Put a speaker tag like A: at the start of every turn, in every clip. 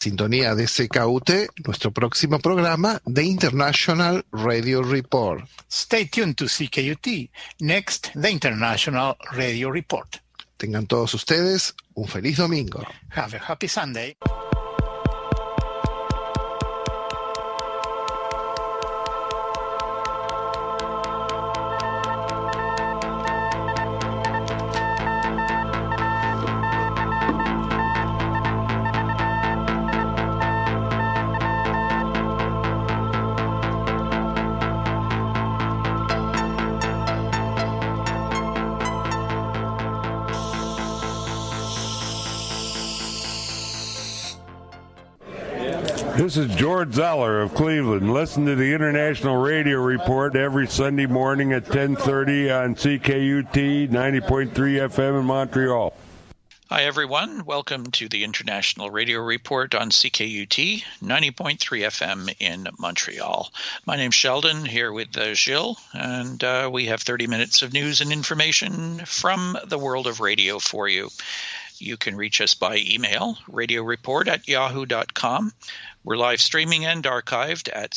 A: sintonía de CKUT, nuestro próximo programa, The International Radio Report.
B: Stay tuned to CKUT. Next, The International Radio Report.
A: Tengan todos ustedes un feliz domingo.
B: Have a happy Sunday.
C: This is George Zeller of Cleveland. Listen to the International Radio Report every Sunday morning at 10:30 on CKUT 90.3 FM in Montreal.
D: Hi, everyone. Welcome to the International Radio Report on CKUT 90.3 FM in Montreal. My name's Sheldon, here with Gilles, and we have 30 minutes of news and information from the world of radio for you. You can reach us by email, radioreport@yahoo.com. We're live streaming and archived at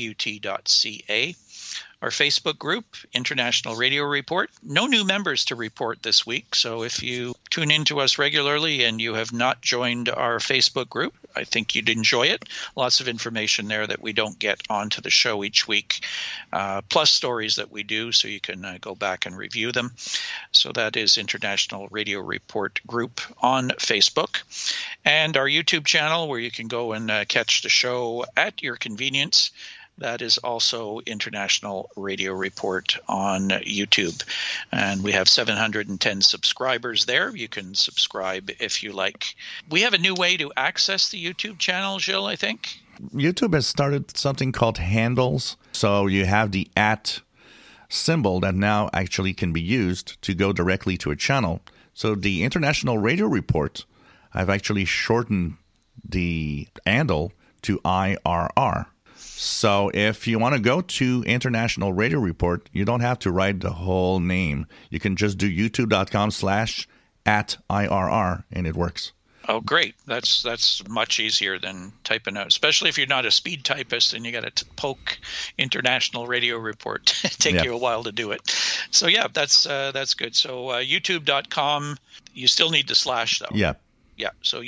D: ckut.ca. Our Facebook group, International Radio Report. No new members to report this week, so if you tune in to us regularly and you have not joined our Facebook group, I think you'd enjoy it. Lots of information there that we don't get onto the show each week, plus stories that we do, so you can go back and review them. So that is International Radio Report group on Facebook. And our YouTube channel, where you can go and catch the show at your convenience. That is also International Radio Report on YouTube. And we have 710 subscribers there. You can subscribe if you like. We have a new way to access the YouTube channel, Gilles, I think.
E: YouTube has started something called handles. So you have the @ symbol that now actually can be used to go directly to a channel. So the International Radio Report, I've actually shortened the handle to IRR. So if you want to go to International Radio Report, you don't have to write the whole name. You can just do youtube.com/@IRR, and it works.
D: Oh, great. That's much easier than typing out, especially if you're not a speed typist and you got to poke International Radio Report. Take you a while to do it. So, yeah, that's good. So youtube.com, you still need the slash, though.
E: Yeah.
D: Yeah, so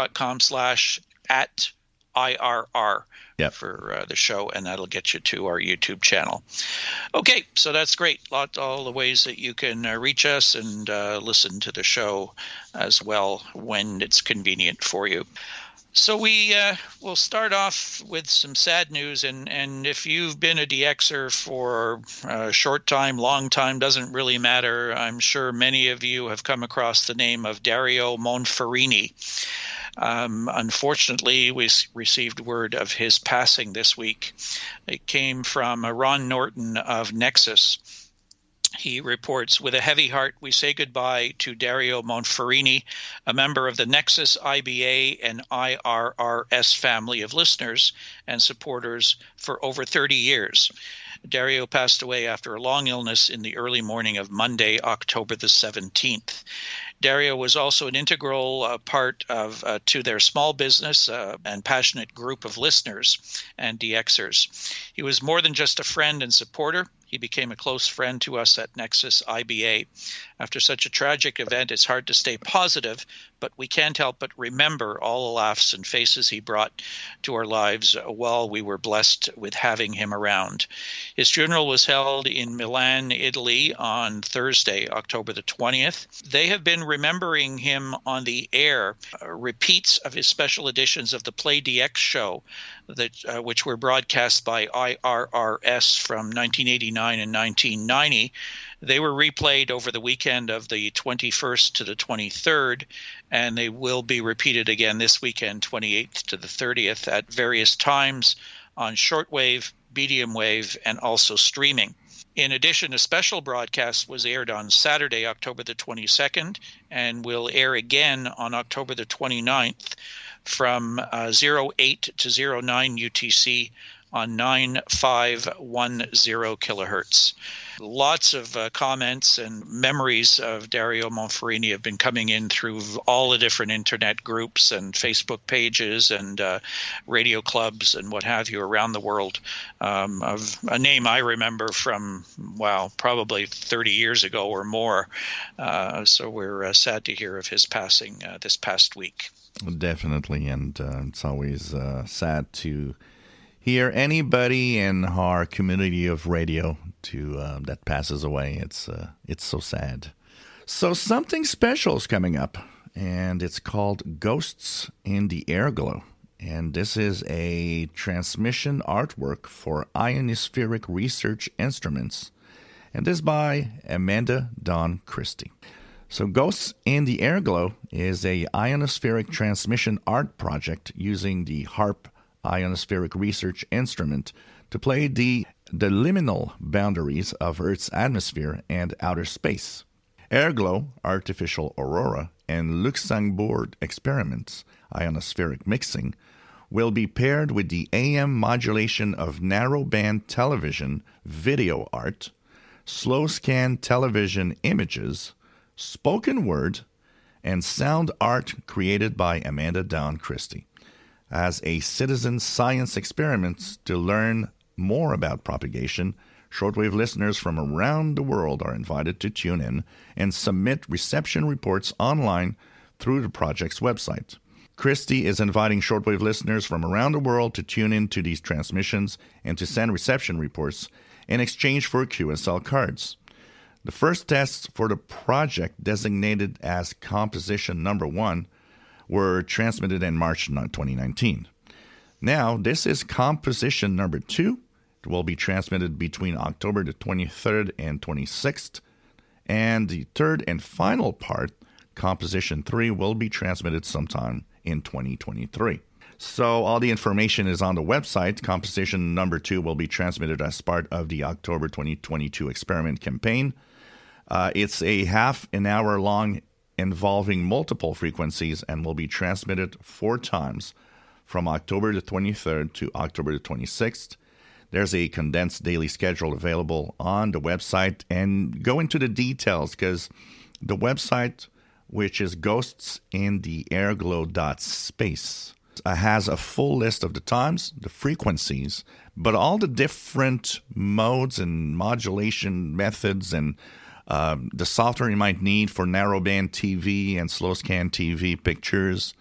D: youtube.com/@IRR.
E: Yep.
D: For the show, and that'll get you to our YouTube channel. Okay, so that's great. All the ways that you can reach us and listen to the show as well when it's convenient for you. So we will start off with some sad news, and if you've been a DXer for a short time, long time, doesn't really matter. I'm sure many of you have come across the name of Dario Monferrini. Unfortunately, we received word of his passing this week. It came from Ron Norton of Nexus. He reports, with a heavy heart, we say goodbye to Dario Monferrini, a member of the Nexus, IBA, and IRRS family of listeners and supporters for over 30 years. Dario passed away after a long illness in the early morning of Monday, October the 17th. Dario was also an integral part of to their small business and passionate group of listeners and DXers. He was more than just a friend and supporter. He became a close friend to us at Nexus IBA. After such a tragic event, it's hard to stay positive, but we can't help but remember all the laughs and faces he brought to our lives while we were blessed with having him around. His funeral was held in Milan, Italy on Thursday, October the 20th. They have been remembering him on the air, repeats of his special editions of the Play DX show, which were broadcast by IRRS from 1989 and 1990. They were replayed over the weekend of the 21st to the 23rd, and they will be repeated again this weekend, 28th to the 30th, at various times on shortwave, medium wave, and also streaming. In addition, a special broadcast was aired on Saturday, October the 22nd, and will air again on October the 29th from 08 to 09 UTC on 9510 kilohertz. Lots of comments and memories of Dario Monferrini have been coming in through all the different internet groups and Facebook pages and radio clubs and what have you around the world, of a name I remember from, probably 30 years ago or more. So we're sad to hear of his passing this past week.
E: Definitely, and it's always sad to hear anybody in our community of radio that passes away. It's so sad. So something special is coming up, and it's called Ghosts in the Airglow. And this is a transmission artwork for ionospheric research instruments, and this by Amanda Dawn Christie. So Ghosts in the Airglow is a ionospheric transmission art project using the HARP ionospheric research instrument to play the liminal boundaries of Earth's atmosphere and outer space. Airglow, artificial aurora, and Luxembourg experiments, ionospheric mixing, will be paired with the AM modulation of narrowband television video art, slow scan television images, spoken word, and sound art created by Amanda Dawn Christie. As a citizen science experiment to learn more about propagation, shortwave listeners from around the world are invited to tune in and submit reception reports online through the project's website. Christie is inviting shortwave listeners from around the world to tune in to these transmissions and to send reception reports in exchange for QSL cards. The first tests for the project, designated as Composition Number 1, were transmitted in March 2019. Now, this is Composition Number 2. It will be transmitted between October the 23rd and 26th. And the third and final part, Composition 3, will be transmitted sometime in 2023. So all the information is on the website. Composition Number 2 will be transmitted as part of the October 2022 experiment campaign. It's a half an hour long, involving multiple frequencies, and will be transmitted 4 times from October the 23rd to October the 26th. There's a condensed daily schedule available on the website, and go into the details because the website, which is ghostsintheairglow.space, has a full list of the times, the frequencies, but all the different modes and modulation methods and the software you might need for narrowband TV and slow scan TV pictures.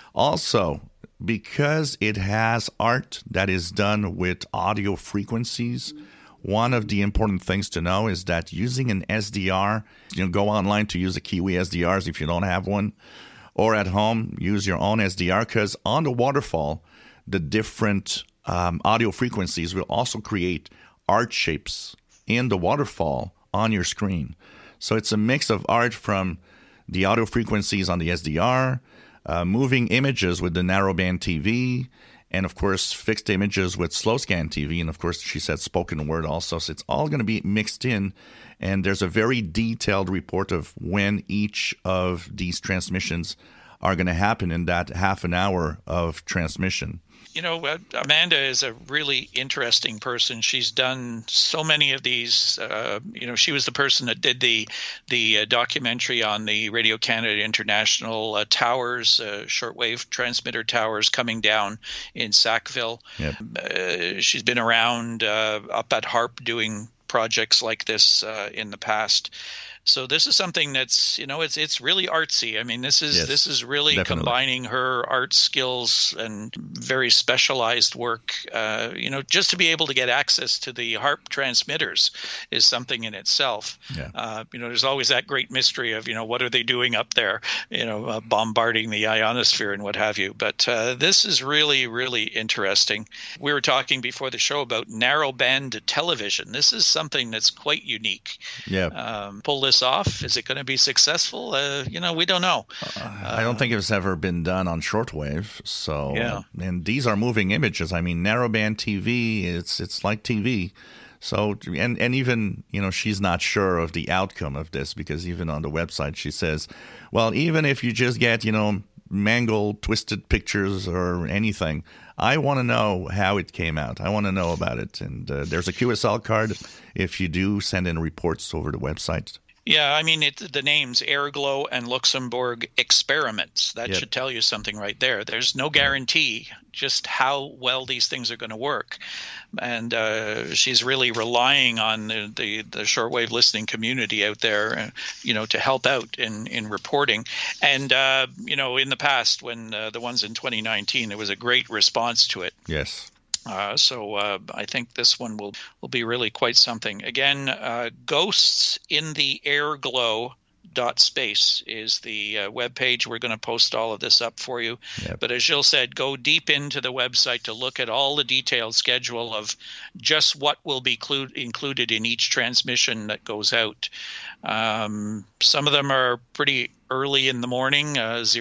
E: Also, because it has art that is done with audio frequencies, one of the important things to know is that using an SDR, go online to use a Kiwi SDRs if you don't have one, or at home, use your own SDR, because on the waterfall, the different audio frequencies will also create art shapes in the waterfall on your screen. So it's a mix of art from the audio frequencies on the SDR, moving images with the narrowband TV, and of course fixed images with slow scan TV, and of course she said spoken word also. So it's all going to be mixed in, and there's a very detailed report of when each of these transmissions are going to happen in that half an hour of transmission.
D: Amanda is a really interesting person. She's done so many of these. She was the person that did the documentary on the Radio Canada International towers, shortwave transmitter towers coming down in Sackville.
E: Yep.
D: She's been around up at HARP doing projects like this in the past. So this is something that's, it's really artsy. I mean, this is really definitely combining her art skills and very specialized work. Just to be able to get access to the HARP transmitters is something in itself. Yeah. There's always that great mystery of, what are they doing up there, bombarding the ionosphere and what have you. But this is really, really interesting. We were talking before the show about narrowband television. This is something that's quite unique.
E: Yeah.
D: Pull this off. Is it going to be successful? We don't know.
E: I don't think it's ever been done on shortwave. So,
D: yeah.
E: And these are moving images. I mean, narrowband TV, it's like TV. So, and even, she's not sure of the outcome of this, because even on the website, she says, well, even if you just get, mangled, twisted pictures or anything. I want to know how it came out. I want to know about it. And there's a QSL card if you do send in reports over the website.
D: Yeah, I mean, the names Airglow and Luxembourg Experiments. That should tell you something right there. There's no guarantee just how well these things are going to work. And she's really relying on the shortwave listening community out there, to help out in reporting. And, in the past, when the ones in 2019, there was a great response to it.
E: Yes.
D: So I think this one will be really quite something. Again, Ghosts in the Airglow .space is the webpage. We're going to post all of this up for you.
E: Yep.
D: But as Gilles said, go deep into the website to look at all the detailed schedule of just what will be included in each transmission that goes out. Some of them are pretty early in the morning,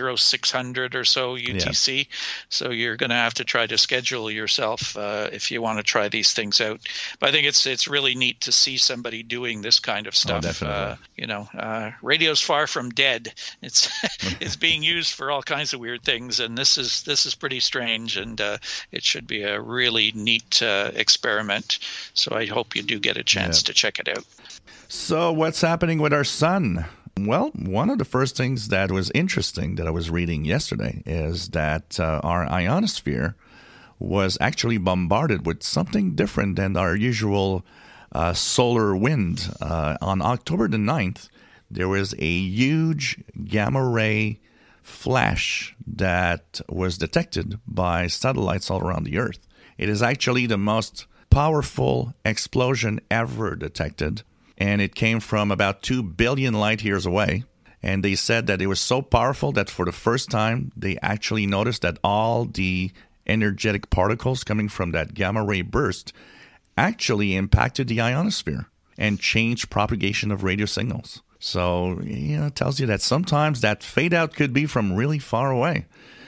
D: 0600 or so UTC.
E: Yep.
D: So you're going to have to try to schedule yourself if you want to try these things out. But I think it's really neat to see somebody doing this kind of stuff.
E: Oh, definitely.
D: Radio's far from dead. It's it's being used for all kinds of weird things, and this is pretty strange, and it should be a really neat experiment. So I hope you do get a chance to check it out.
E: So what's happening with our sun? Well, one of the first things that was interesting that I was reading yesterday is that our ionosphere was actually bombarded with something different than our usual solar wind. On October the 9th, there was a huge gamma ray flash that was detected by satellites all around the Earth. It is actually the most powerful explosion ever detected. And it came from about 2 billion light years away. And they said that it was so powerful that for the first time, they actually noticed that all the energetic particles coming from that gamma ray burst actually impacted the ionosphere and changed propagation of radio signals. So, it tells you that sometimes that fade out could be from really far away.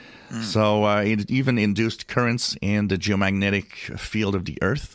E: So it even induced currents in the geomagnetic field of the Earth.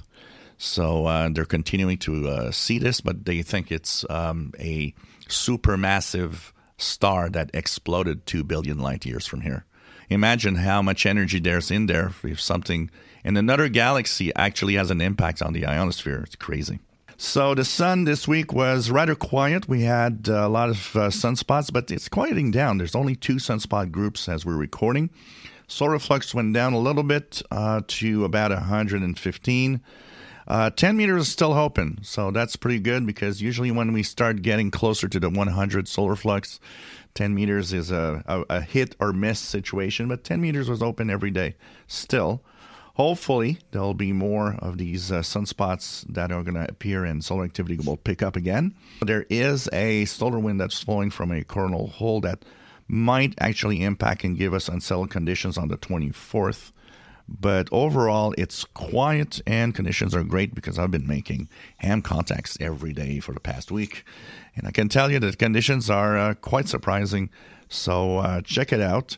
E: So they're continuing to see this, but they think it's a supermassive star that exploded 2 billion light years from here. Imagine how much energy there's in there if something in another galaxy actually has an impact on the ionosphere. It's crazy. So the sun this week was rather quiet. We had a lot of sunspots, but it's quieting down. There's only 2 sunspot groups as we're recording. Solar flux went down a little bit to about 115. 10 meters is still open, so that's pretty good because usually when we start getting closer to the 100 solar flux, 10 meters is a hit or miss situation, but 10 meters was open every day still. Hopefully, there'll be more of these sunspots that are going to appear and solar activity will pick up again. There is a solar wind that's flowing from a coronal hole that might actually impact and give us unsettled conditions on the 24th. But overall, it's quiet and conditions are great because I've been making ham contacts every day for the past week. And I can tell you that conditions are quite surprising. So check it out.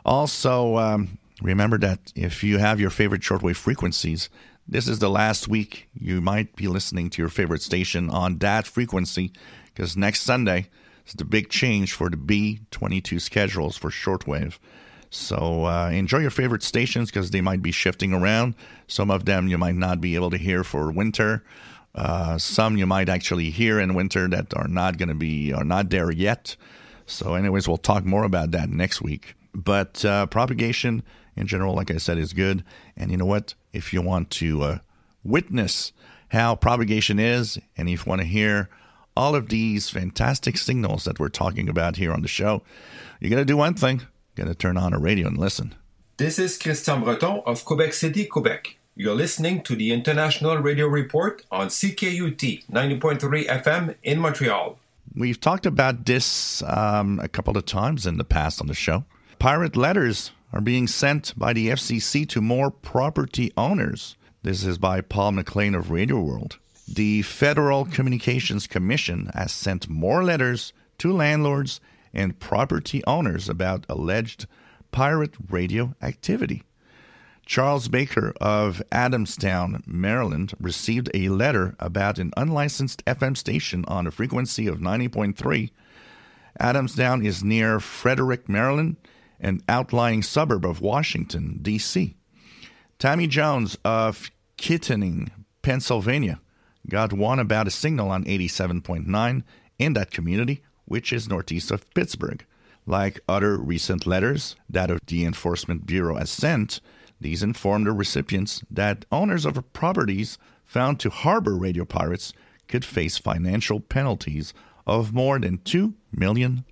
E: Also, remember that if you have your favorite shortwave frequencies, this is the last week you might be listening to your favorite station on that frequency because next Sunday is the big change for the B22 schedules for shortwave. So enjoy your favorite stations because they might be shifting around. Some of them you might not be able to hear for winter. Some you might actually hear in winter that are not there yet. So anyways, we'll talk more about that next week. But propagation in general, like I said, is good. And you know what? If you want to witness how propagation is, and if you want to hear all of these fantastic signals that we're talking about here on the show, you got to do one thing. Got to turn on a radio and listen.
F: This is Christian Breton of Quebec City, Quebec. You're listening to the International Radio Report on CKUT 90.3 FM in Montreal.
E: We've talked about this a couple of times in the past on the show. Pirate letters are being sent by the FCC to more property owners. This is by Paul McLean of Radio World. The Federal Communications Commission has sent more letters to landlords and property owners about alleged pirate radio activity. Charles Baker of Adamstown, Maryland, received a letter about an unlicensed FM station on a frequency of 90.3. Adamstown is near Frederick, Maryland, an outlying suburb of Washington, D.C. Tammy Jones of Kittanning, Pennsylvania, got one about a signal on 87.9 in that community, which is northeast of Pittsburgh. Like other recent letters that the Enforcement Bureau has sent, these informed the recipients that owners of properties found to harbor radio pirates could face financial penalties of more than $2 million.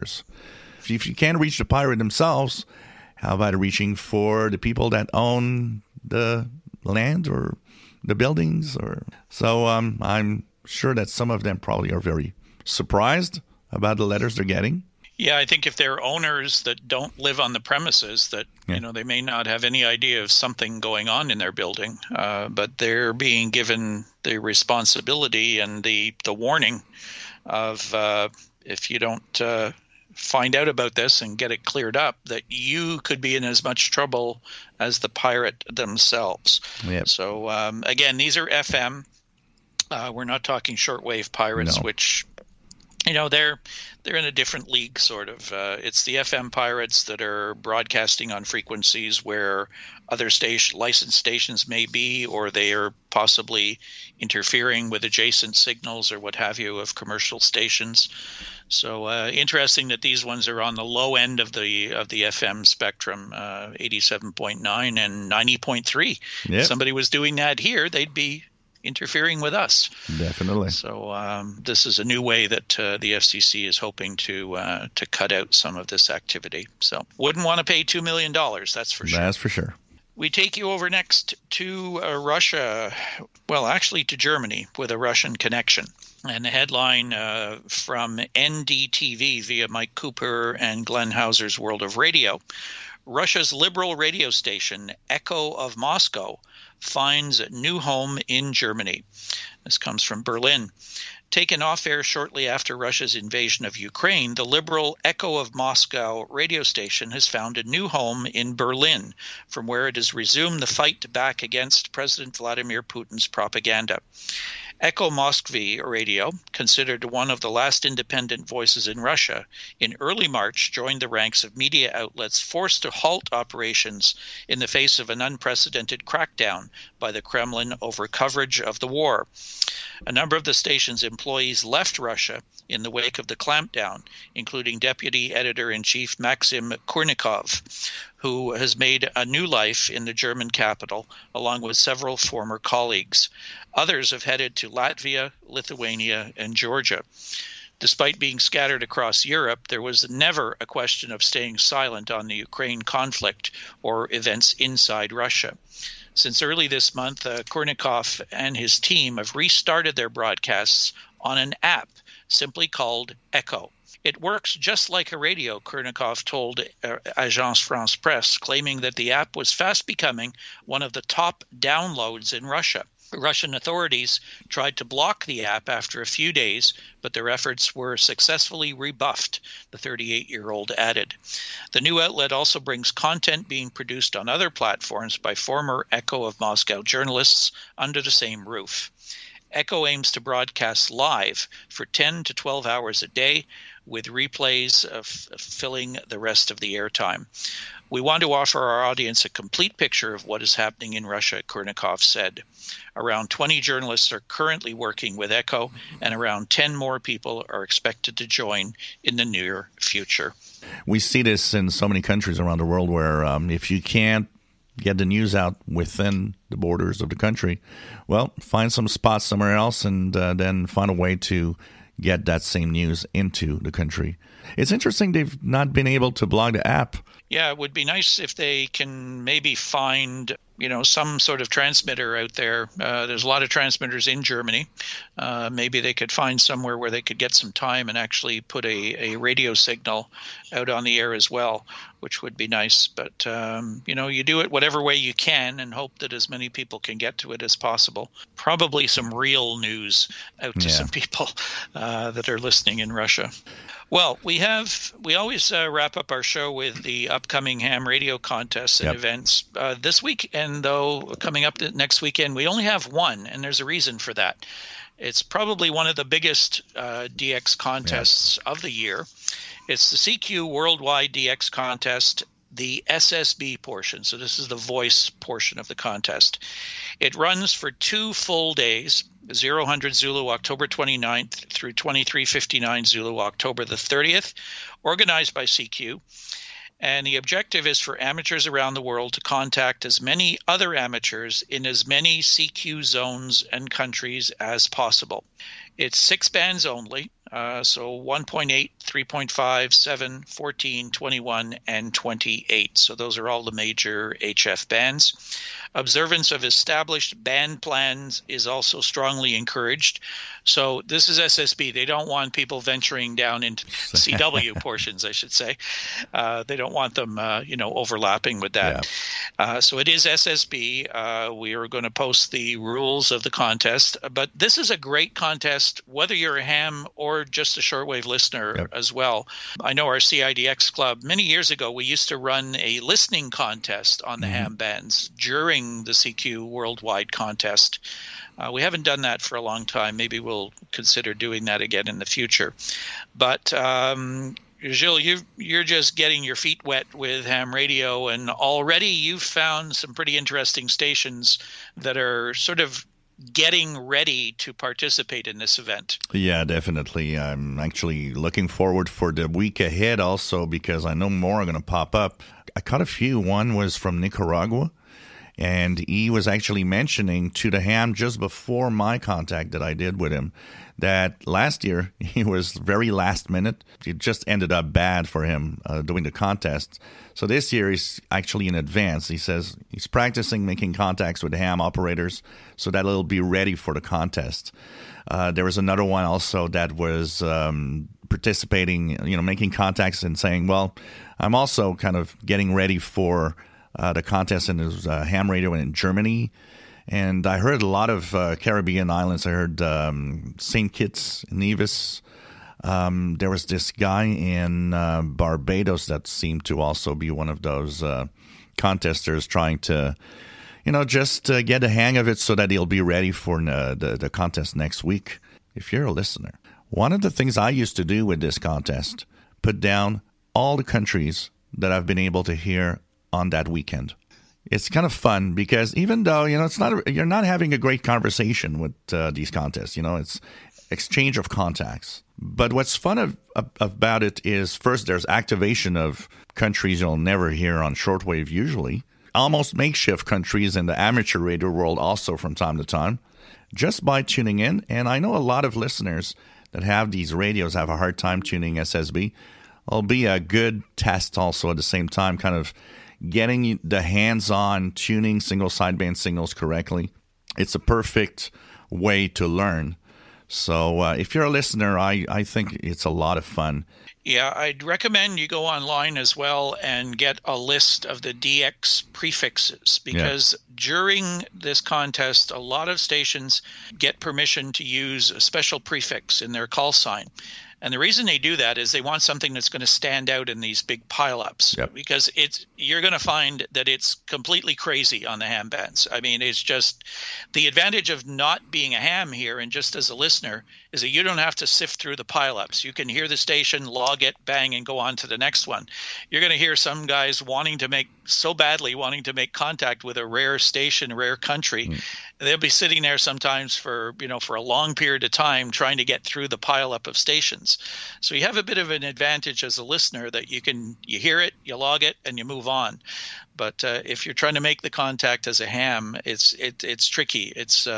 E: If you can't reach the pirate themselves, how about reaching for the people that own the land or the buildings? So I'm sure that some of them probably are very surprised about the letters they're getting.
D: Yeah, I think if they're owners that don't live on the premises, that they may not have any idea of something going on in their building, but they're being given the responsibility and the warning of if you don't find out about this and get it cleared up, that you could be in as much trouble as the pirate themselves. Yep. So again, these are FM. We're not talking shortwave pirates, which they're in a different league, sort of. It's the FM pirates that are broadcasting on frequencies where other licensed stations may be, or they are possibly interfering with adjacent signals or what have you of commercial stations. So interesting that these ones are on the low end of the FM spectrum, 87.9 and 90.3. Yep. If somebody was doing that here, they'd be interfering with us. Definitely. So this is a new way that the FCC is hoping to cut out some of this activity. So wouldn't want to pay $2 million, that's for sure.
E: That's for sure.
D: We take you over next to Russia, well, actually to Germany with a Russian connection. And the headline from NDTV via Mike Cooper and Glenn Hauser's World of Radio. Russia's liberal radio station, Echo of Moscow, finds a new home in Germany. This comes from Berlin. Taken off air shortly after Russia's invasion of Ukraine, the liberal Echo of Moscow radio station has found a new home in Berlin, from where it has resumed the fight back against President Vladimir Putin's propaganda. Echo Moskvy Radio, considered one of the last independent voices in Russia, in early March joined the ranks of media outlets forced to halt operations in the face of an unprecedented crackdown by the Kremlin over coverage of the war. A number of the station's employees left Russia in the wake of the clampdown, including Deputy Editor-in-Chief Maxim Kurnikov, who has made a new life in the German capital, along with several former colleagues. Others have headed to Latvia, Lithuania, and Georgia. Despite being scattered across Europe, there was never a question of staying silent on the Ukraine conflict or events inside Russia. Since early this month, Kurnikov and his team have restarted their broadcasts on an app simply called Echo. It works just like a radio, Kurnikov told Agence France Presse, claiming that the app was fast becoming one of the top downloads in Russia. Russian authorities tried to block the app after a few days, but their efforts were successfully rebuffed, the 38-year-old added. The new outlet also brings content being produced on other platforms by former Echo of Moscow journalists under the same roof. Echo aims to broadcast live for 10 to 12 hours a day, with replays filling the rest of the airtime. We want to offer our audience a complete picture of what is happening in Russia, Kurnikov said. Around 20 journalists are currently working with Echo, and around 10 more people are expected to join in the near future.
E: We see this in so many countries around the world where if you can't get the news out within the borders of the country, well, find some spots somewhere else and then find a way to get that same news into the country. It's interesting they've not been able to block the app.
D: Yeah, it would be nice if they can maybe find, some sort of transmitter out there. There's a lot of transmitters in Germany. Maybe they could find somewhere where they could get some time and actually put a radio signal out on the air as well, which would be nice. But, you do it whatever way you can and hope that as many people can get to it as possible. Probably some real news out to some people that are listening in Russia. Well, we always wrap up our show with the upcoming ham radio contests and events. This weekend, though, coming up next weekend, we only have one, and there's a reason for that. It's probably one of the biggest DX contests of the year. It's the CQ Worldwide DX Contest, the SSB portion. So this is the voice portion of the contest. It runs for 2 full days, 0000 Zulu October 29th through 2359 Zulu October the 30th, organized by CQ. And the objective is for amateurs around the world to contact as many other amateurs in as many CQ zones and countries as possible. It's 6 bands only, so 1.8, 3.5, 7, 14, 21, and 28. So those are all the major HF bands. Observance of established band plans is also strongly encouraged. So this is SSB. They don't want people venturing down into CW portions, I should say. They don't want them, overlapping with that. Yeah. So it is SSB. We are going to post the rules of the contest. But this is a great contest, whether you're a ham or just a shortwave listener as well. I know our CIDX club, many years ago, we used to run a listening contest on the ham bands during the CQ Worldwide contest. We haven't done that for a long time. Maybe we'll consider doing that again in the future. But Gilles, you're just getting your feet wet with ham radio, and already you've found some pretty interesting stations that are sort of getting ready to participate in this event.
E: Yeah, definitely. I'm actually looking forward for the week ahead also, because I know more are going to pop up. I caught a few. One was from Nicaragua. And he was actually mentioning to the ham just before my contact that I did with him that last year he was very last minute. It just ended up bad for him doing the contest. So this year he's actually in advance. He says he's practicing making contacts with the ham operators so that it'll be ready for the contest. There was another one also that was participating, making contacts and saying, well, I'm also kind of getting ready for the contest in his ham radio in Germany. And I heard a lot of Caribbean islands. I heard St. Kitts, Nevis. There was this guy in Barbados that seemed to also be one of those contesters trying to, just get the hang of it so that he'll be ready for the contest next week. If you're a listener, one of the things I used to do with this contest, put down all the countries that I've been able to hear on that weekend. It's kind of fun because even though, you're not having a great conversation with these contests, it's exchange of contacts. But what's fun about it is, first, there's activation of countries you'll never hear on shortwave usually. Almost makeshift countries in the amateur radio world also from time to time, just by tuning in. And I know a lot of listeners that have these radios have a hard time tuning SSB. It'll be a good test also at the same time, kind of getting the hands-on tuning single sideband signals correctly. It's a perfect way to learn. So if you're a listener, I think it's a lot of fun.
D: Yeah, I'd recommend you go online as well and get a list of the DX prefixes, because during this contest, a lot of stations get permission to use a special prefix in their call sign. And the reason they do that is they want something that's going to stand out in these big pileups, because you're going to find that it's completely crazy on the ham bands. I mean, it's just the advantage of not being a ham here and just as a listener is that you don't have to sift through the pileups. You can hear the station, log it, bang, and go on to the next one. You're going to hear some guys wanting to make contact with a rare station, a rare country. They'll be sitting there sometimes for a long period of time trying to get through the pileup of stations. So you have a bit of an advantage as a listener that you hear it, you log it, and you move on. But if you're trying to make the contact as a ham, it's tricky.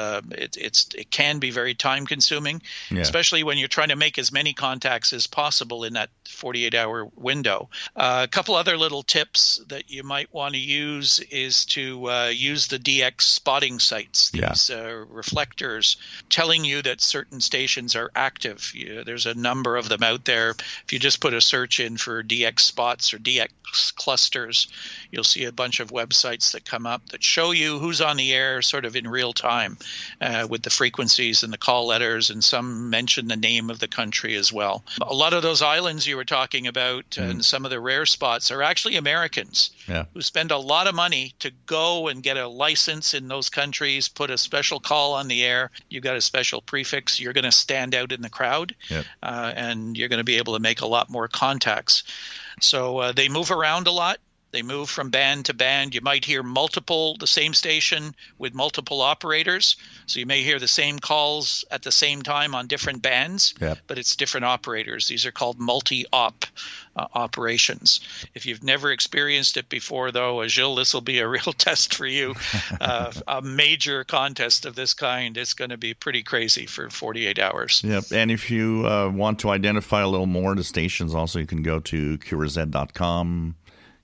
D: It can be very time consuming, especially when you're trying to make as many contacts as possible in that 48-hour window. A couple other little tips that you might want to use is to use the DX spotting sites. These reflectors telling you that certain stations are active. There's a number of them out there. If you just put a search in for DX spots or DX clusters, you'll see a bunch of websites that come up that show you who's on the air sort of in real time with the frequencies and the call letters, and some them mention the name of the country as well. A lot of those islands you were talking about and some of the rare spots are actually Americans who spend a lot of money to go and get a license in those countries, put a special call on the air. You've got a special prefix. You're going to stand out in the crowd, and you're going to be able to make a lot more contacts. So they move around a lot. They move from band to band. You might hear the same station with multiple operators. So you may hear the same calls at the same time on different bands, but it's different operators. These are called multi-op operations. If you've never experienced it before, though, Gilles, this will be a real test for you. A major contest of this kind, it's going to be pretty crazy for 48 hours.
E: Yep. And if you want to identify a little more the stations, also you can go to curazed.com.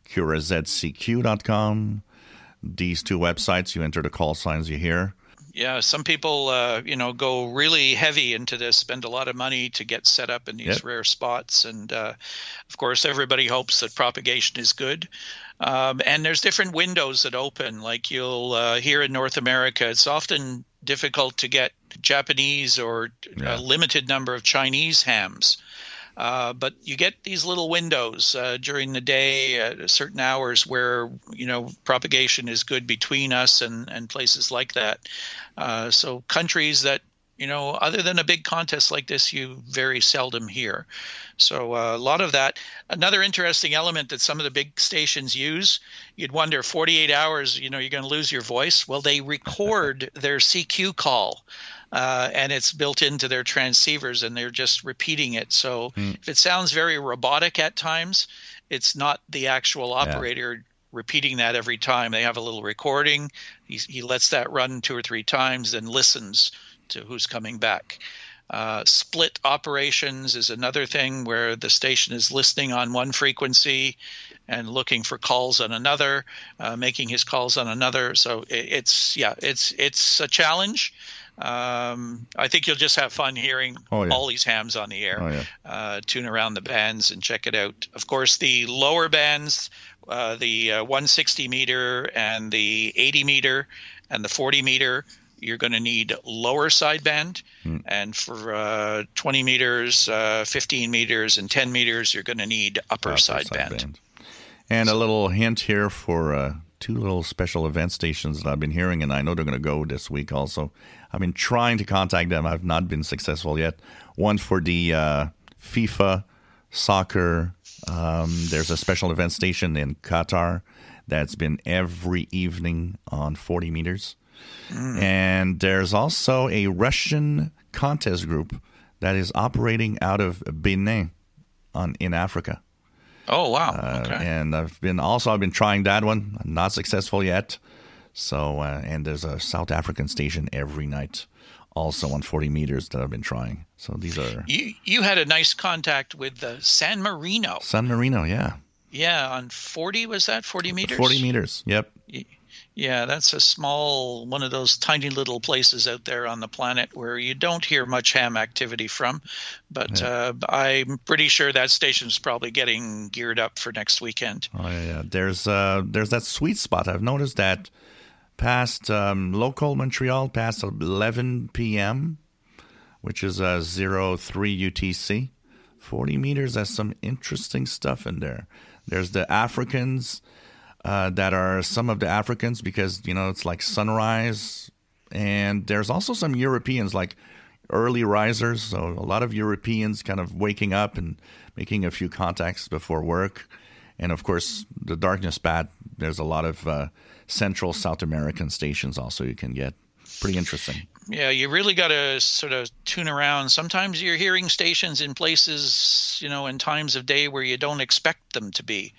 E: curazedcq.com. These two websites, you enter the call signs you hear.
D: Yeah, some people, go really heavy into this, spend a lot of money to get set up in these rare spots. And, of course, everybody hopes that propagation is good. And there's different windows that open. Like you'll hear in North America, it's often difficult to get Japanese or a limited number of Chinese hams. But you get these little windows during the day at certain hours where, propagation is good between us and places like that. So countries that, other than a big contest like this, you very seldom hear. So a lot of that. Another interesting element that some of the big stations use, you'd wonder 48 hours, you're going to lose your voice. Well, they record their CQ call. And it's built into their transceivers, and they're just repeating it. So if it sounds very robotic at times, it's not the actual operator repeating that every time. They have a little recording. He lets that run 2 or 3 times, then listens to who's coming back. Split operations is another thing where the station is listening on one frequency and looking for calls on another, making his calls on another. So it's a challenge. I think you'll just have fun hearing all these hams on the air. Tune around the bands and check it out. Of course, the lower bands, the 160 meter and the 80 meter and the 40 meter, you're going to need lower sideband. And for 20 meters, 15 meters, and 10 meters, you're going to need upper sideband.
E: And a little hint here for 2 little special event stations that I've been hearing, and I know they're going to go this week also. I've been trying to contact them. I've not been successful yet. One for the FIFA soccer. There's a special event station in Qatar that's been every evening on 40 meters. And there's also a Russian contest group that is operating out of Benin in Africa.
D: Oh, wow. Okay.
E: And I've been trying that one. I'm not successful yet. So, and there's a South African station every night, also on 40 meters that I've been trying. So these are...
D: You had a nice contact with San Marino.
E: San Marino, yeah.
D: Yeah, on 40, was that 40 meters?
E: 40 meters, yep.
D: Yeah, that's a small, one of those tiny little places out there on the planet where you don't hear much ham activity from. But I'm pretty sure that station's probably getting geared up for next weekend.
E: Oh, yeah. There's that sweet spot. I've noticed that past local Montreal, past 11 p.m., which is 03 UTC. 40 meters has some interesting stuff in there. There's the Africans that are some of the Africans because, it's like sunrise. And there's also some Europeans, like early risers. So a lot of Europeans kind of waking up and making a few contacts before work. And, of course, the darkness bad. There's a lot of Central South American stations also you can get. Pretty interesting.
D: Yeah, you really got to sort of tune around. Sometimes you're hearing stations in places, in times of day where you don't expect them to be.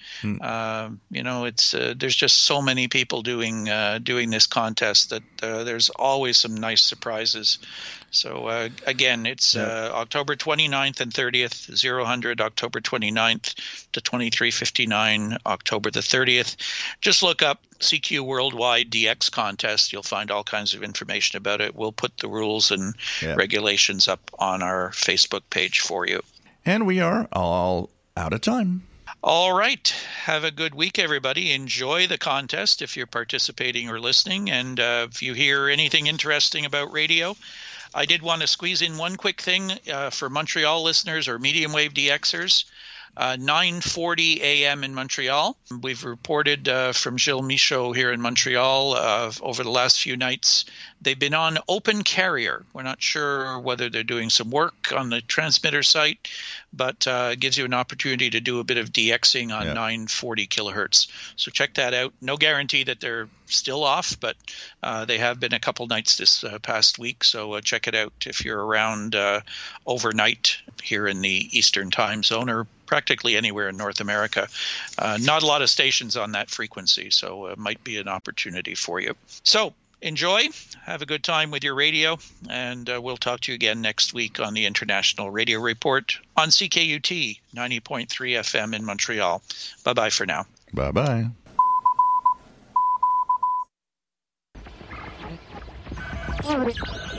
D: It's there's just so many people doing this contest that there's always some nice surprises. So, again, it's October 29th and 30th, 0 October 29th to 23:59, October the 30th. Just look up CQ Worldwide DX Contest. You'll find all kinds of information about it. We'll put the rules and regulations up on our Facebook page for you.
E: And we are all out of time.
D: All right. Have a good week, everybody. Enjoy the contest if you're participating or listening. And if you hear anything interesting about radio, I did want to squeeze in one quick thing for Montreal listeners or medium wave DXers. 9:40 a.m. in Montreal. We've reported from Gilles Michaud here in Montreal over the last few nights. They've been on Open Carrier. We're not sure whether they're doing some work on the transmitter site, but it gives you an opportunity to do a bit of DXing on 940 kilohertz. So check that out. No guarantee that they're still off, but they have been a couple nights this past week. So check it out if you're around overnight here in the Eastern time zone or practically anywhere in North America. Not a lot of stations on that frequency, so it might be an opportunity for you. So enjoy, have a good time with your radio, and we'll talk to you again next week on the International Radio Report on CKUT 90.3 FM in Montreal. Bye-bye for now.
E: Bye-bye.
G: Everybody.